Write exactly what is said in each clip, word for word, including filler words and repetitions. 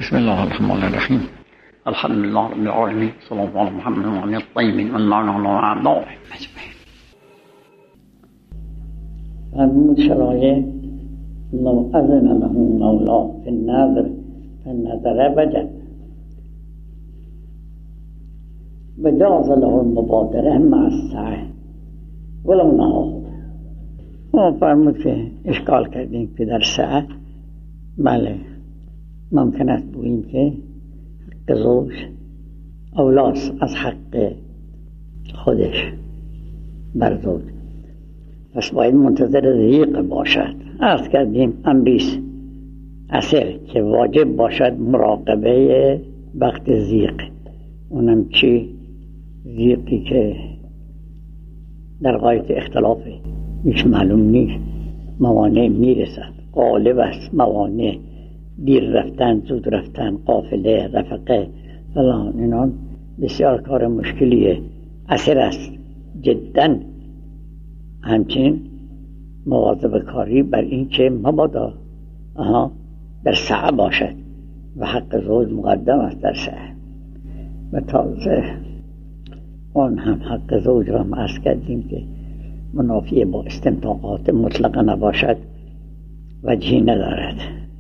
بسم الله الرحمن الرحیم. الحمد لله رب العالمین، صلی الله علی محمد و علی الطیبین و الله علی اعدائهم اجمعین. فرمود شرایع لو اذن له مولا فی النظر فالنظر وجد وجاز له المبادره مع السعی ولو نهاه. ما فرمود که اشکال کردیم که در سعی بله ممکن است بگوییم که حق زوج اولاست از حق خودش بر زوج، پس باید منتظر ضیق باشد. عرض کردیم امریست اصل که واجب باشد مراقبه وقت ضیق. اونم چی؟ ضیقی که در غایت اختلافه، هیچ معلوم نیست، موانع میرسد، غالب است موانع، دیر رفتن، زود رفتن، قافله، رفقه فلان، اینا بسیار کار مشکلیه، اثر است جدا. همچنین مواظب کاری بر این که مبادا آها در سعی باشد و حق زوج مقدم است در سعی. و تازه اون هم حق زوج را ما عرض کردیم که منافی با استمتاعات مطلقه نباشد، وجهی ندارد،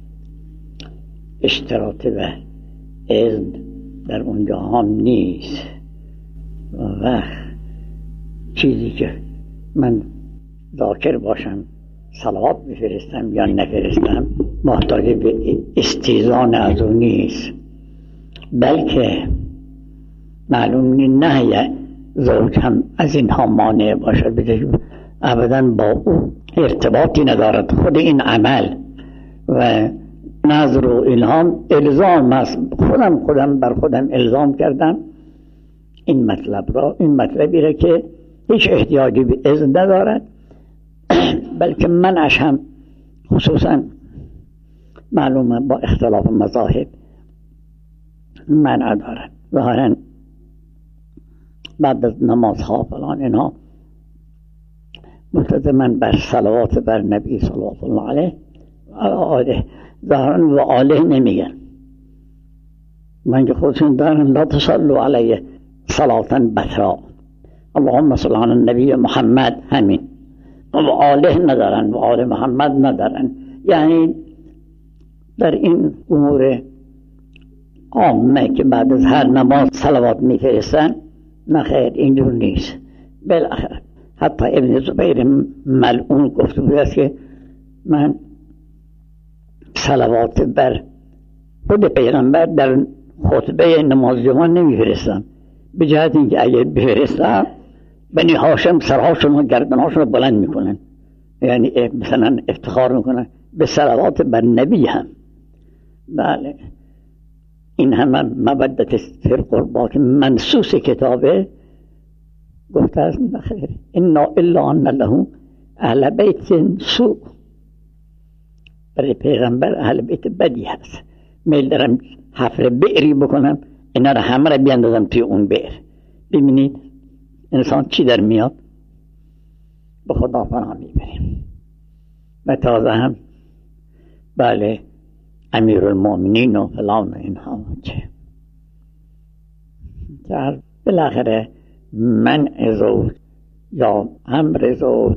اشتراط و اذن در اونجا هم نیست. و چیزی که من ذاکر باشم صلوات بفرستم یا نفرستم محتاج به استیزان از اون نیست، بلکه معلوم نه زوج هم از اینها مانع باشد، بجای ابدا با او ارتباطی ندارد. خود این عمل و نظر و الهام الزام است. خودم خودم بر خودم الزام کردم این مطلب را، این مطلبی را که هیچ احتیاجی به اذن ندارد، بلکه منعش هم خصوصا معلومه با اختلاف مذاهب منع دارد. ظاهرا بعد از نمازها فلان اینها ملتزما بر صلوات بر نبی صلی الله علیه و آله ظاهرا و آله نمیگن. من که خودشون دارن لا تصلوا علیه صلاة بترا، اللهم صل علی النبی محمد، همین و آله ندارن و آل محمد ندارن. یعنی در این امور عامه که بعد از هر نماز صلوات میفرستن، نه خیر، اینجور نیست. بالاخره حتی ابن زبیر ملعون گفته بود که من صلوات بر خود پیغمبر در خطبه نماز جمعه نمیفرستم، به جهت اینکه اگه بفرستم بنی هاشم سرهاشون و گردنهاشون رو بلند میکنن، یعنی مثلا افتخار میکنن به صلوات بر نبی هم. بله این همه مودت فی القربا که منصوص کتابه گفته است نخیر، انا الا ان له اهل بیت سوء، برای پیغمبر اهل بیت بدی هست، میل دارم حفر بئری بکنم اینا را همه را بیاندازم توی اون بئر. ببینید انسان چی در میاد، به خدا پناه میبریم. و تازه هم بله امیر المؤمنین و فلان و اینها چه در بالاخره منع زوج یا امر زوج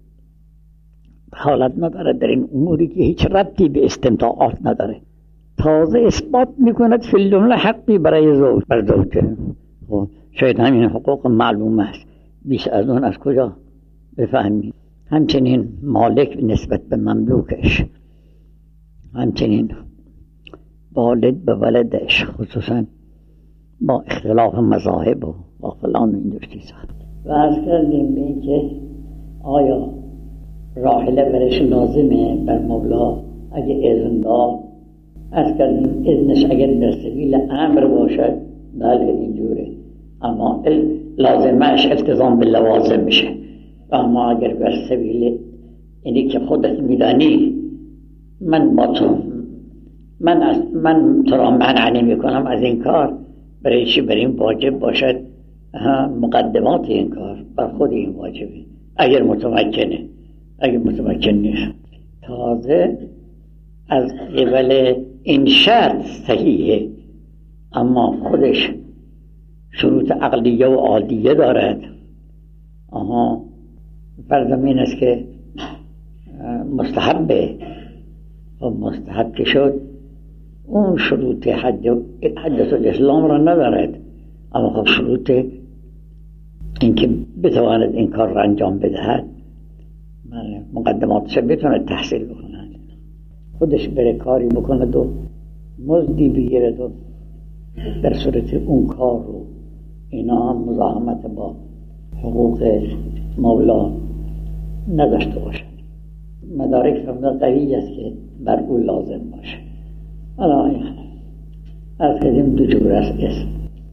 حالت نداره در این اموری که هیچ ربطی به استمتاعات نداره، تازه اثبات میکند فی الجمله حقی برای زوج بر زوج. شاید همین حقوق معلوم است، بیش از اون از کجا بفهمید. همچنین مالک نسبت به مملوکش، همچنین والد به ولدش، خصوصا با اختلاف مذاهب و با فلان و اینجور چیزا. و از کردیم به این که آیا راحله برش لازمه بر مولا اگه اذن داد. از کردیم اذنش اگر در سبیل امر باشد بله اینجوره، اما لازمش التزام به لوازم میشه. اما اگر بر سبیل اینی که خودت میدانی من با تو من از من تو را منع نمی کنم از این کار، برای چی بر این واجب باشد مقدمات این کار بر خود این واجبه اگر متمکنه. اگر متمکن نیست تازه از قبل این شرط صحیحه، اما خودش شروط عقلیه و عادیه دارد. آها، فرض این است که مستحبه و مستحب که شد اون شروط حجت الاسلام را ندارد، اما خب شروط اینکه بتواند این کار را انجام بدهد مقدماتش بتواند تحصیل بکند، خودش بره کاری بکند و مزدی بگیرد و در صورت اون کار رو اینا هم مزاحمت با حقوق مولا نداشته باشد. مدارک فرمودن قوی است که بر او لازم باشه. حالا از کردیم دو جور است اسم.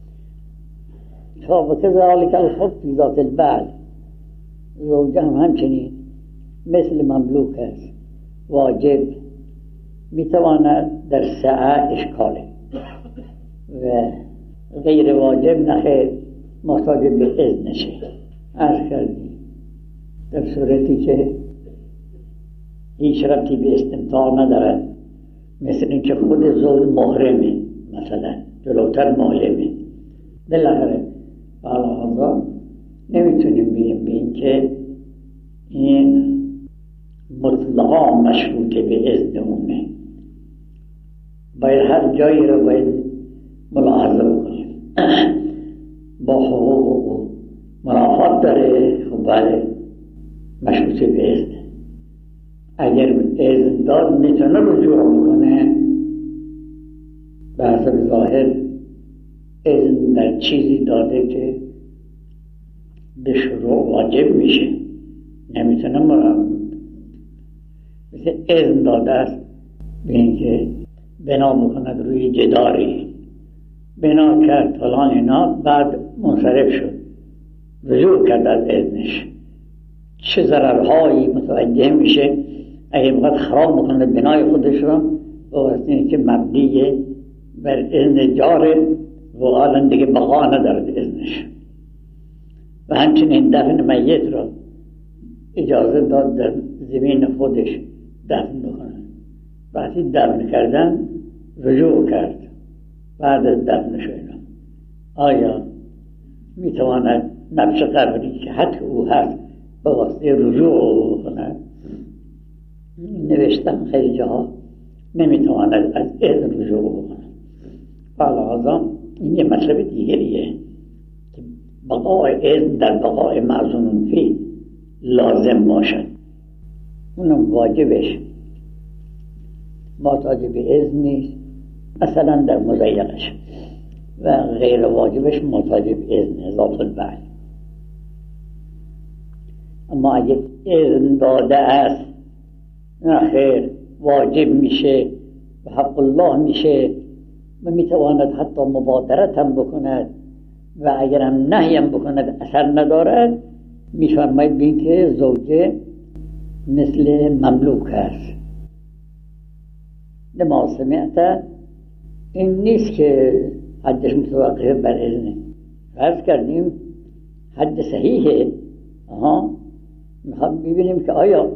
و کذالک الحب فی ذات البعل، زوجه هم همچنین مثل مملوک است، واجب میتواند در سعه اشکاله و غیر واجب نخیر محتاج به اذنشه. عرض کردیم در صورتی که هیچ ربطی به استمتاع ندارد، مثل اینکه خود زوج محرمه، مثلا جلوتر محرمه، بالاخره حالا نمیتونیم بگیم به این که این مطلقا مشروطه به اذن اونه، باید هر جایی رو باید ملاحظه بکنیم. با حقوق و منافات داره، خب بله مشروطه به اذن. اگر اذن داد میتونه رجوع بکنه، به حسب ظاهر اذن در چیزی داده که به شروع واجب میشه، نمیتونه مرا مثل اذن داده است به اینکه بنا بکند روی جداری، بنا کرد فلان اینا، بعد منصرف شد، رجوع کرد از اذنش، چه ضررهایی متوجه میشه اگه بخواد خراب بکنه بنای خودش را، و واسه که مبنیه بر اذن جاره و حالا دیگه بقا ندارد اذنش. و همچنین دفن میت را اجازه داد در زمین خودش دفن بکنه، وقتی دفن کردن رجوع کرد بعد از دفنش اینا، آیا میتواند نفس قبری که حتی او هست به واسطه رجوع بکنه؟ نوشتم خیلی جاها نمیتواند از اذن رجوع بکنه. حالا این یه مطلب دیگریه که بقای اذن در بقای معظون فی لازم باشد، اونم واجبش محتاج به اذن نیست، مثلا در مضیقش، و غیر واجبش محتاج به اذن ذات البعل. اما اگه اذن داده است نه خیر واجب میشه و حق الله میشه و میتواند حتی مبادرت هم بکند و اگر هم نهی هم بکند اثر ندارد، میفرماید بین که زوجه مثل مملوک است. لما سمعت این نیست که حدش متوقف بر اذنه، فرض کردیم حد صحیحه، آها میخوام ببینیم که آیا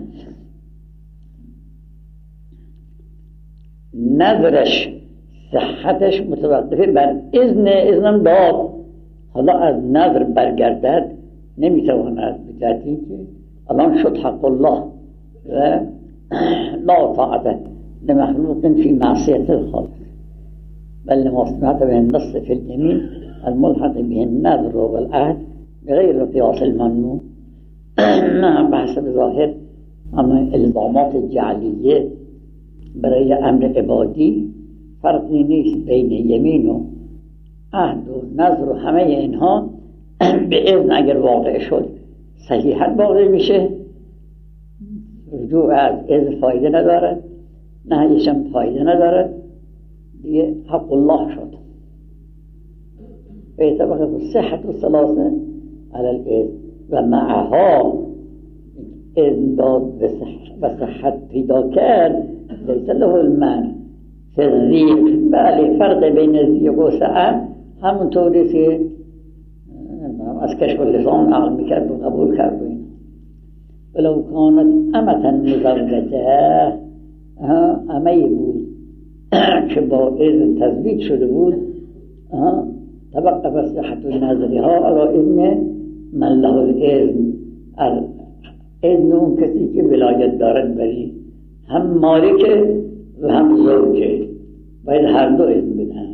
نظرش صحتش متوقفه بر اذن، اذنم داد، حالا از نظر برگردد نمیتواند، بجهتی که الان شد حق الله و لا طاعت لمخلوق فی معصیت الخالق، بل ما سمعت به النص فی الیمین الملحق به النظر والعهد بغیر قیاس الممنوع. نه بحث ظاهر، اما الزامات جعلیه برای امر عبادی فرقی نیست بین یمین و عهد و نظر و همه اینها به اذن اگر واقع شد صحیحت واقع میشه، رجوع از اذن فایده ندارد، نهیش هم فایده ندارد، دیگه حق الله شد. و طبقه صحت و سلاسه علی الاذن و معها اذن داد و صحت پیدا کرد، لیس له المنع فی الضیق. بله فرق بین الضیق و سعه همونطوری که از کشف لسان عقل میکرد و قبول کرد. و این ولو کانت امتا مزوجه، امی بود که با اذن تزوید شده بود توقف صحت النظری ها علی اذن من له الاذن، اذن اون کسی که ولایت دارد بری هم مالکه و هم زوجه، باید هر دو اذن بدن.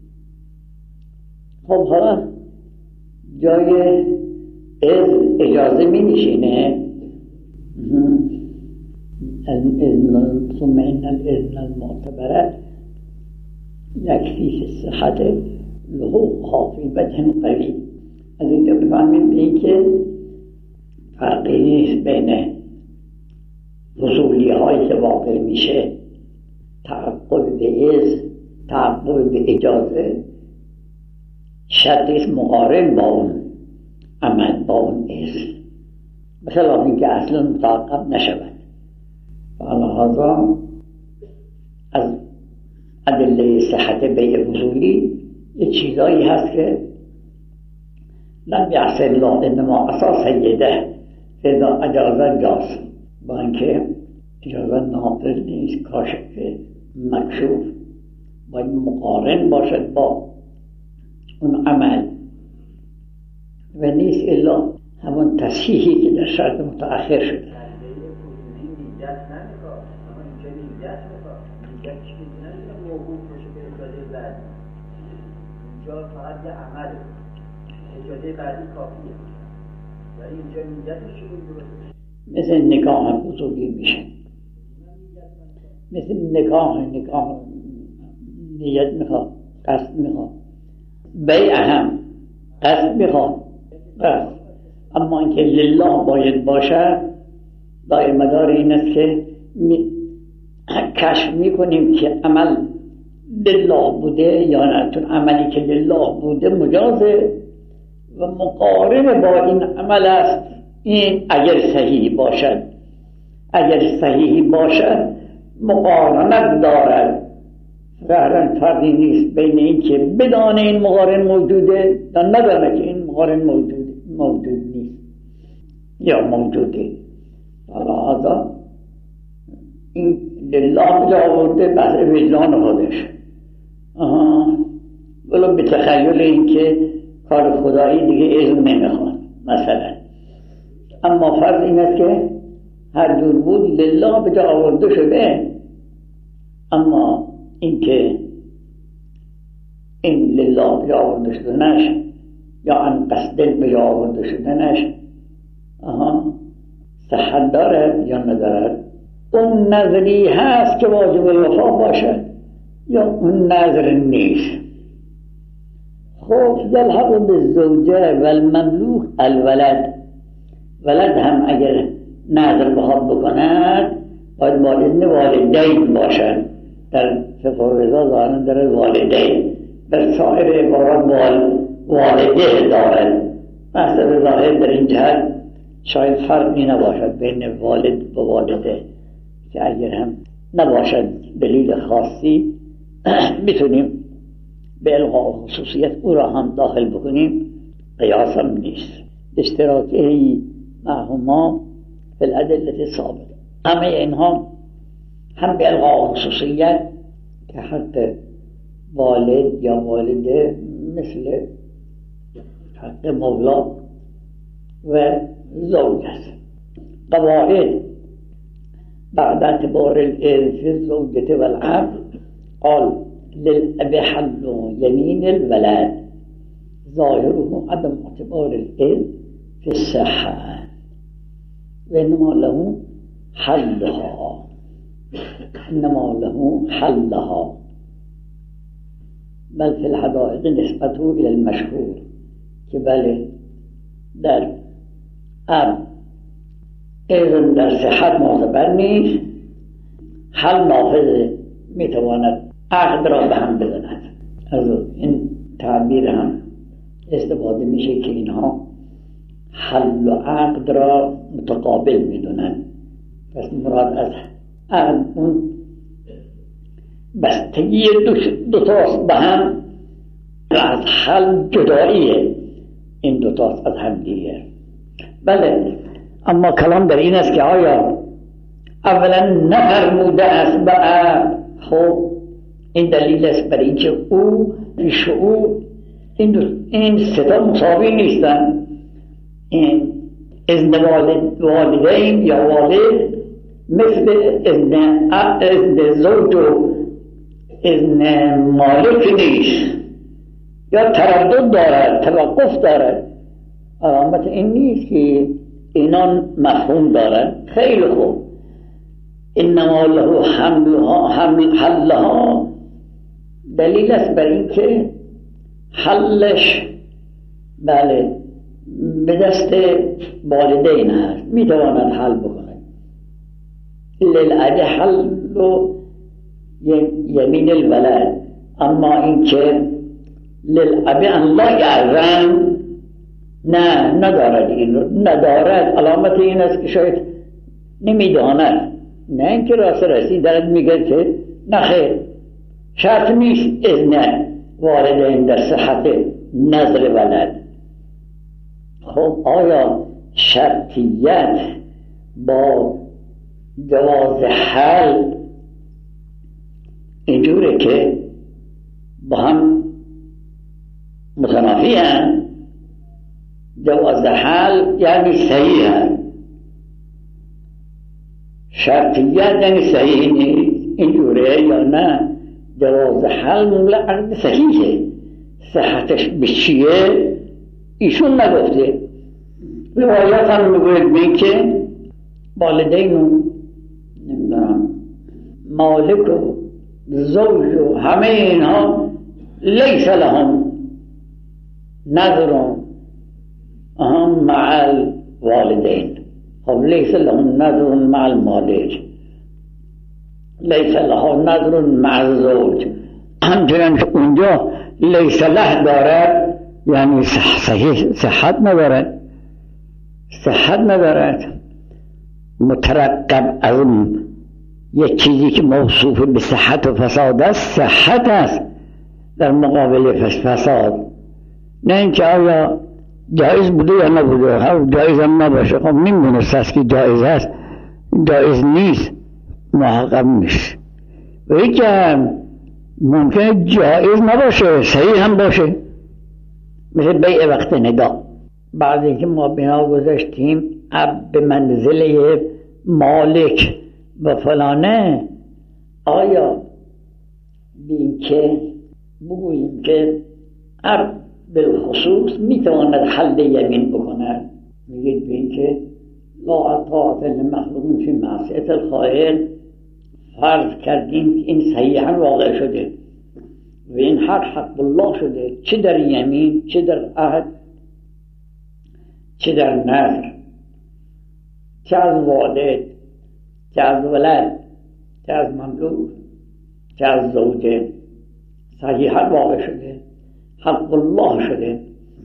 خب حالا جای اذن اجازه می نشینه الاذن ثم ان الاذن المعتبره یکفی صحت له فی بدن قوی. از اینجا بفهمیم به این که فرقی نیست بین وصولی هایی که واقع میشه تعقب به اذن، تعقب به اجازه، شرطش مقارن با اون عمل، با اون اذن، بخلاف اینکه اصلا متعقب نشود. لحاظا از ادله صحت بیع وصولی یه چیزایی هست که لم یعص الله انما عصا سیده فاذا اجازه جاز، با اینکه اجازه ناقل نیست، کاشف مکشوف، باید مقارن باشد با اون عمل و نیست الا همون تصحیحی که در شرط متأخر شده. اینجا فقط یه عمل اجازه بعدی کافیه و اینجا نیتش شده درسته. مثل نکاح هم بزرگی میشه، مثل نکاح نکاح نیت میخواد، قصد میخواد، بیع هم قصد میخواد، قصد. اما اینکه لله باید باشه دایر مدار این است که می... کشف میکنیم که عمل لله بوده یا نه، چون عملی که لله بوده مجازه و مقارن با این عمل است. این اگر صحیح باشد، اگر صحیح باشد مقارنت دارد، ظاهراً فرقی نیست بین این که بدانه این مقارن موجوده یا ندانه که این مقارن موجود موجود نیست یا موجوده. حالا این لله جا آورده بحر وجدان خودش، ولو به تخیل این که کار خدایی دیگه اذن نمیخواد مثلا. اما فرض این است که هر جور بود لله به جا آورده شده، اما این که این لله به جا آورده شده نش یا ان قصدن به جا آورده شده نش آها صحت دارد یا ندارد. اون نظری هست که واجب الوفا باشد یا اون نظر نیست. خب یلحق بالزوجه و المملوک الولد، ولد هم اگر نظر بخواد بکند باید با اذن والدین باشد. در فقه رضا ظاهرا در والدین، در سایر عبارات والده دارد. مثل ظاهر در این جهت شاید فرقی نباشد بین والد و والده، که اگر هم نباشد دلیل خاصی میتونیم به الغاء خصوصیت او را هم داخل بکنیم، قیاس هم نیست. اشتراکه معهما فی الادله ثابت. همه اینها هم به الغاء خصوصیت که حق والد یا والده مثل حق مولا و زوج است. قواعد بعد اعتبار الاذن في الزوجة والعبد قال للأب حل يمين الولد ظاهره عدم اعتبار الاذن في الصحة وإنما له حلها، إنما له حلها، بل في الحدائق نسبته إلى المشهور که بله در اب اذن در صحت معتبر نیست، حل نافذ میتواند عقد را به هم بزند. از این تعبیر هم استفاده میشه که اینها حل و عقد را متقابل میدونن. پس مراد از عقد اون بستگی دوتاست به هم و از حل جداییه این دوتاست از هم دیگر. بله، اما کلام در این است که آیا اولا نفرموده است به عقد، خب این دلیل است برای اینکه او پیش او این دو این ستا مساوی نیستن. این اذن والدین یا والد مثل اذن اذن زوج و اذن مالک نیست، یا تردد دارد، توقف دارد. علامت این نیست که اینان مفهوم دارد. خیلی خوب، انما له حملها حمل حلها دلیل است بر این که حلش بله به دست والدین هست، میتواند حل بکنه. للعد حل و یمین الولد، اما این که للعب ان لا یعزم نه ندارد، این رو ندارد. علامت این است که شاید نمیداند، نه اینکه راست رسی دارد میگه که نخیر شرط نیست اذن والدین در صحت نظر ولد. خب آیا شرطیت با جواز حل اینجوره که با هم متنافی هم؟ جواز حل یعنی صحیح هم، شرطیت یعنی صحیح نیست، اینجوره یا نه؟ جواز حل مملک عقد صحیحه، صحتش به چیه ایشون نگفته. روایت هم میگوید بین که والدین و نمیدونم مالک و زوج و همه اینها لیس لهم نظر مع الوالدین. خب لیس لهم نظر مع المالک، لیس له نظر مع الزوج. همچنان اونجا لیس له دارد یعنی صحیح صحت ندارد، صحت ندارد. مترقب از یک چیزی که موصوف به صحت و فساد است صحت است در مقابل فساد، نه اینکه آیا جایز بوده یا نبوده. ها جایز هم نباشه، خب میمونست است که جایز است، جایز نیست محقق نیست. و اینکه ممکنه جایز نباشه صحیح هم باشه، مثل بیع وقت ندا. بعد اینکه ما بنا گذاشتیم اب به منزله مالک و فلانه، آیا بین که بگوییم که اب بالخصوص میتواند حل یمین بکند؟ میگید بین که لا طاعت لمخلوق فی معصیت الخالق، فرض کردیم که این صحیحا واقع شده و این حق حق الله شده، چه در یمین، چه در عهد، چه در نظر، چه از والد، چه از ولد، چه از مملوک، چه از زوجه، صحیحا واقع شده، حق الله شده.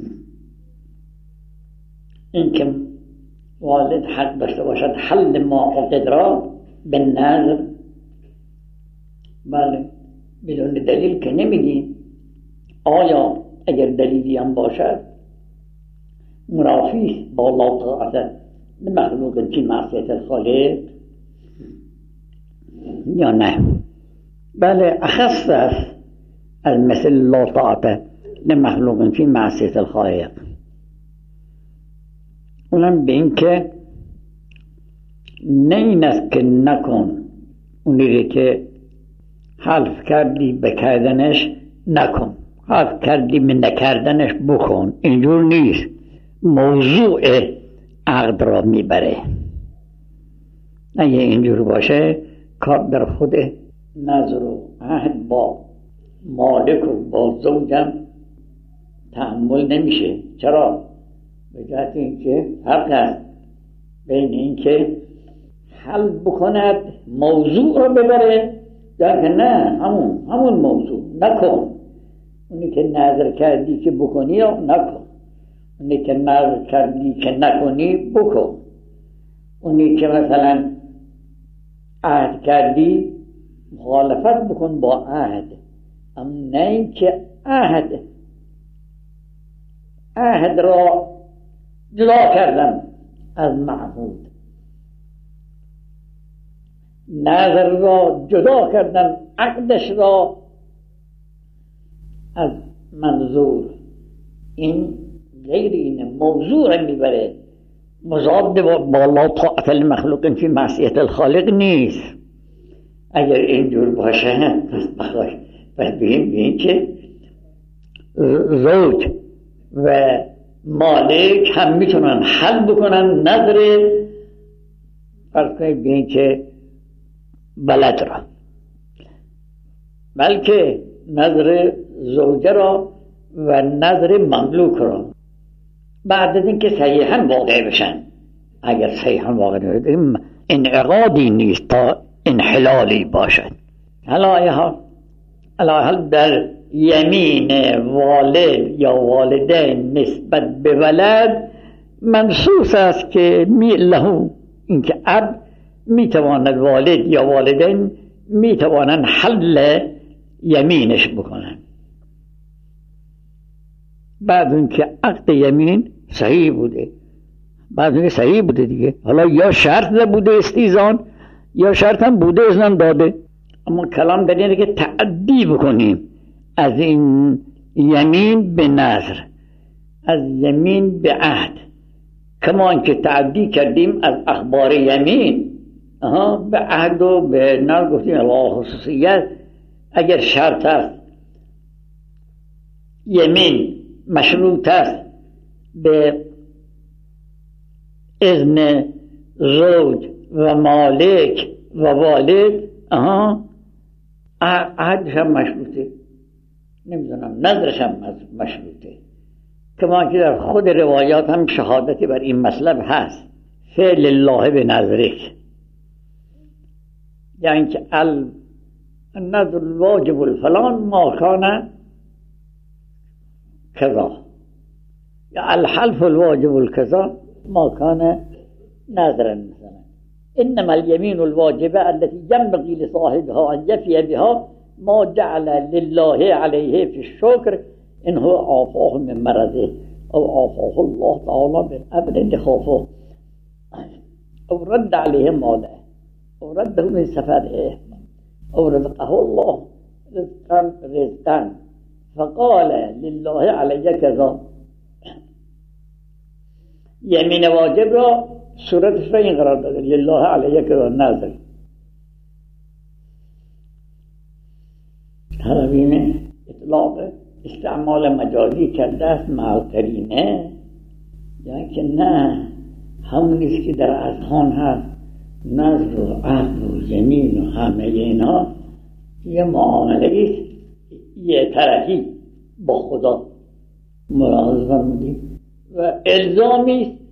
این که والد حق داشته باشد حل ما عقد را به نظر، بله بدون دلیل که نمیگیم. آیا اگر دلیلی هم باشد منافی با لا طاعت لمخلوق فی معصیت الخالق یا نه؟ بله اخص است از مثل لا طاعت لمخلوق فی معصیت الخالق. اونم به این که نه این است که نکن، اونی که حلف کردی به کردنش نکن، حلف کردی به نکردنش بکن، اینجور نیست. موضوع عقد را میبره. اگه اینجور باشه کار در خود نظر و عهد با مالک و با زوجم تحمل نمیشه. چرا؟ به جهت اینکه فرق است بین اینکه حل بکند موضوع را ببره یا که نه همون همون موضوع نکن. اونی که نظر کردی که بکنی یا نکن، اونی که نظر کردی که نکنی بکن. اونی که مثلا عهد کردی مخالفت بکن با عهد، اما نه اینکه عهد عهد را جدا کردن از معهود، نظر را جدا کردن، عقدش را از منظور این غیر این موضوع میبره، مضاد با لا طاعت المخلوق فی معصیت الخالق نیست. اگر اینجور باشه پس بخواش پس بگیم بگیم که زوج و مالک هم میتونن حل بکنن نظر فرض کنید بگیم که بلد را، بلکه نظر زوجه را و نظر مملوک را بعد از اینکه صحیحاً واقع بشن. اگر صحیحاً واقع نشد انعقادی نیست تا انحلالی باشد. حالا در یمین والد یا والدین نسبت به ولد منصوص است که می له، اینکه اب میتواند والد یا والدین میتوانند حل یمینش بکنن بعد اینکه عقد یمین صحیح بوده، بعد اینکه صحیح بوده دیگه. حالا یا شرط بوده استیزان یا شرط هم بوده اذن داده. اما کلام در اینه که تعدی بکنیم از این یمین به نظر، از یمین به عهد، کما که تعدی کردیم از اخبار یمین آها به عهد و به نظر. گفتیم الله خصوصیت اگر شرط است یمین مشروط است به اذن زوج و مالک و والد، آها عهدش هم مشروطه، نمیدونم نظرش هم مشروطه. کما که در خود روایات هم شهادتی بر این مطلب هست، فعل الله به نظرک، یعنی که النظر الواجب الفلان ما کان کذا، یا الحلف الواجب الکذا ما کان نظرا مثلا. انما اليمين الواجبه التي ينبغي لصاحبها ان يفي بها ما جعل لله عليه في الشكر ان هو عافاه من مرضه او عافاه الله تعالى من امر خافه او رد عليه ماله او رده من سفره او رزقه الله رزقا رزقا فقال لله علي كذا. یمین واجب را صورتش را این قرار داده لله علیه که نظر. حربین اطلاق استعمال مجازی کرده است مع قرینه، یعنی که نه همون نیست که در اذهان هست. نظر و عهد و یمین و همه اینا یه معامله است یه طرفی با خدا ملاحظه می‌کنیم و الزامی است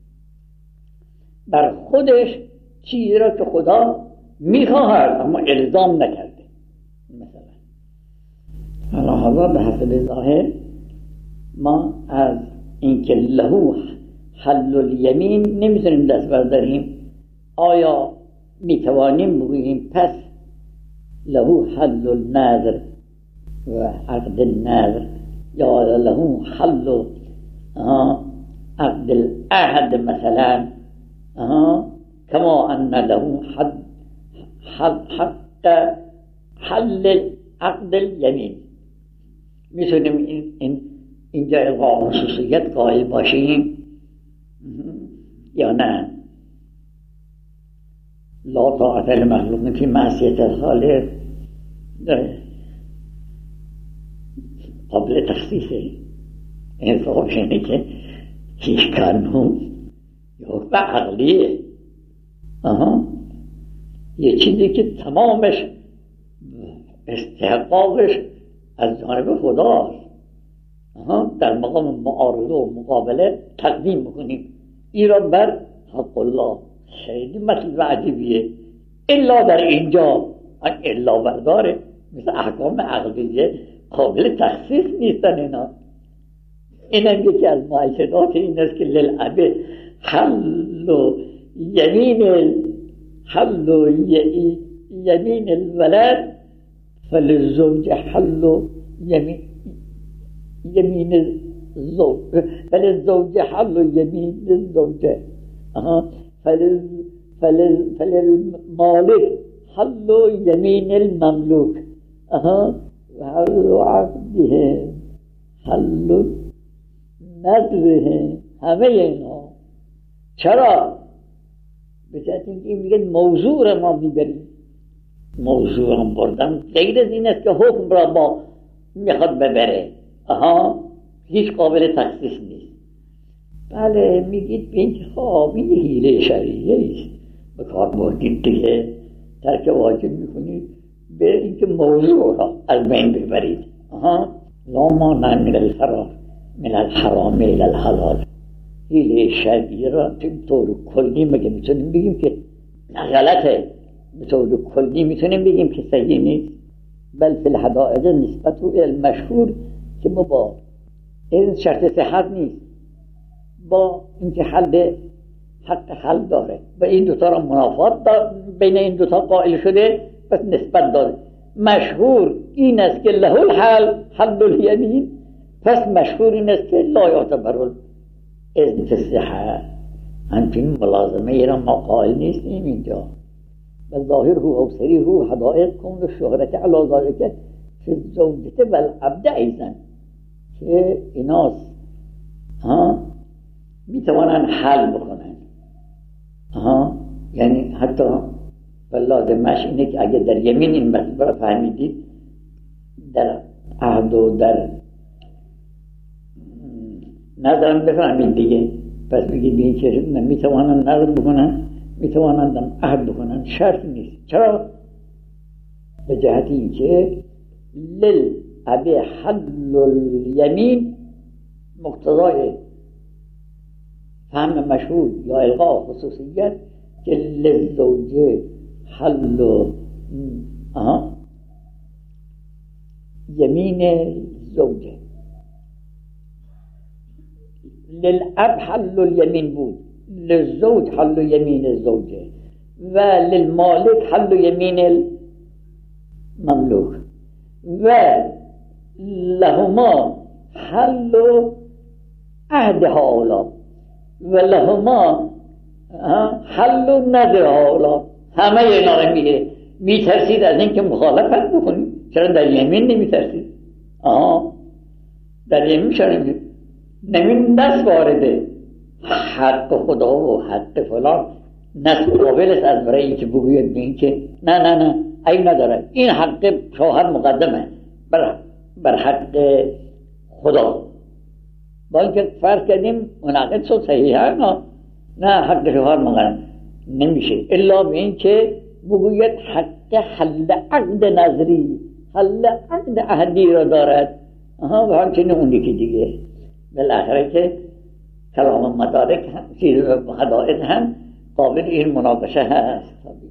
بر خودش چیزی را که خدا میخواهد اما الزام نکرده. مثلا حالا حالا به حسب ظاهر ما از اینکه له حل الیمین نمیتونیم دست برداریم. آیا میتوانیم بگوییم پس له حل النذر و عقد النذر یا له حل عقد العهد مثلا كما أن له حد حق حل عقد اليمين. میتونیم این این اینجا الغاء خصوصیت قائل باشیم یا نه؟ لا طاعت المخلوق فی معصیت الخالق قبل تخصیص انصاف اینه که هیچ کانون یا عقلیه. آها یه چیزی که تمامش استحقاقش از جانب خداست. آها در مقام معارضه و مقابله تقدیم میکنیم این را بر حق الله. خیلی مطلب عجیبیه. الا در اینجا الا برداره مثل احکام عقلیه قابل تخصیص نیستن اینا. این هم یکی از معایشات این است که للعبه حل و یمین حل و یمین الولد فللزوج حل و یمین یمین الزوج فللزوج حل و یمین الزوجه فللمالک حل و یمین المملوک. حل عقده حل نظره، همه اینها. چرا؟ بسیار اینکه این میگه موضوع را ما میبریم. موضوع هم بردن غیر از این است که حکم را ما میخواد ببره. آها، هیچ قابل تخصیص نیست. بله میگید به اینکه خواب این حیله شریعه است، به کار بردید دیگه، ترک واجب میکنید به اینکه موضوع را از بین ببرید. آها، لا مانع من الفرار من الحرام الى الحلال. حیله شریعه را طور کلی مگه میتونیم بگیم که غلطه؟ به طور کلی میتونیم بگیم که صحیح نیست؟ بل فی الحدائق نسبت و المشهور که ما با این شرط صحت نیست، با اینکه حل حق حل داره و این دوتا را منافات بین این دوتا قائل شده، پس نسبت داره. مشهور این است که له الحل حل الیمین، پس مشهور این است که لا یعتبر اذن فی الصحة. همچنین ملازمه ای را ما قائل نیستیم اینجا. و ظاهره او سریه حدائق کون شهرت علی ذلك فی الزوجة و العبد ایضا، که ایناس ها میتوانن حل بکنن. ها، یعنی حتی و لازمش اینه که اگه در یمین این مطلب را فهمیدید، در عهد و در نظرم بفهمید دیگه، پس بگید به این که میتوانن نظر بکنن، میتوانن عهد بکنن، شرط نیست. چرا؟ به جهت این که للعب حل الیمین مقتضای فهم مشهود یا الغاء خصوصیت که للزوجه حل آها یمین زوجه، للعب حل الیمین بود، للزوج حل یمین الزوجه و للمالک حل یمین المملوک و لهما حل عهد هؤلاء و لهما حل نظر هؤلاء. همه اینا رو میگه. میترسید از اینکه مخالفت بکنید؟ چرا در یمین نمیترسید؟ آها، در یمین چرا نمیترسید؟ نمین نصف وارده، حق خدا و حق فلان نصف قابل است از برای اینکه بگوید به اینکه نه نه نه این نداره، این حق شوهر مقدمه بر, بر حق خدا. با اینکه فرض کردیم منعقد شد صحیحه، نه نه حق شوهر مقدم نمیشه الا به اینکه بگوید حق حل عقد نظری، حل عقد عهدی را دارد. آها، و همچنین اون یکی دیگه بالاخره که کلام مدارک هم چیز حدائق هم قابل این مناقشه هست.